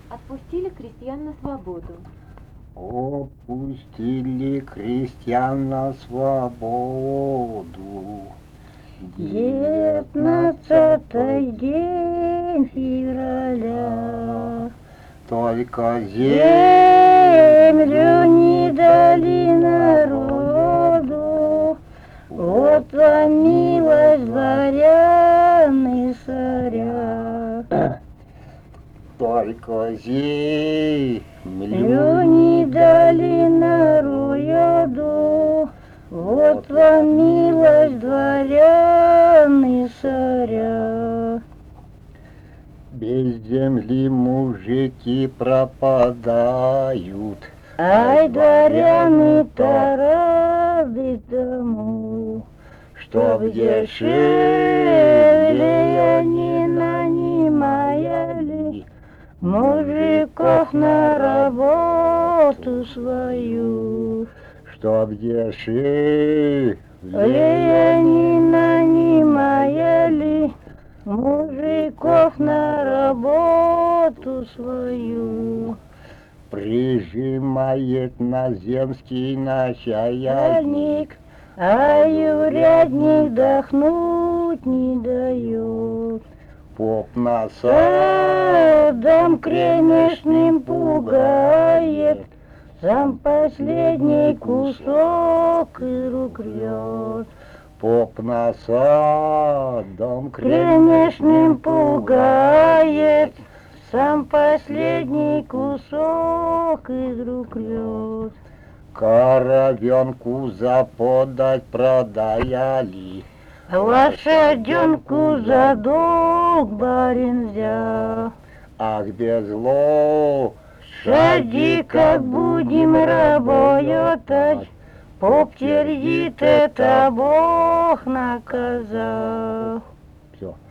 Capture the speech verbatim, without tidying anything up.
Отпустили крестьян на свободу. Отпустили крестьян на свободу. Девятнадцатый день февраля. Только Землю не дали народу, вот вам милость дворян и царя. Только землю Землю не дали народу, вот вам милость дворян и царя. без земли мужики пропадают. Ай, дворяне-то рады тому, Чтоб дешевле они нанимали мужиков на работу свою. Чтоб дешевле Они нанимали мужиков на работу свою. прижимает на земский начальник. Начальник, а урядник дохнуть не дает. Поп нас Садом кремешным пугает, сам последний кусок из рук рвет. Поп насадом Кремешным пугает, сам последний кусок из рук рвет. коровенку заподать продаяли. Лошаденку за долг барин взял. Ах, без зло Шади, как будем работать, поп твердит, это Бог наказал. Все.